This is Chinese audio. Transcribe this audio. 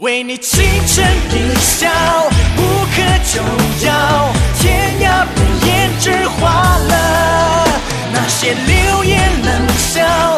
为你倾城一笑，无可救药，天涯被胭脂划了，那些流言冷笑。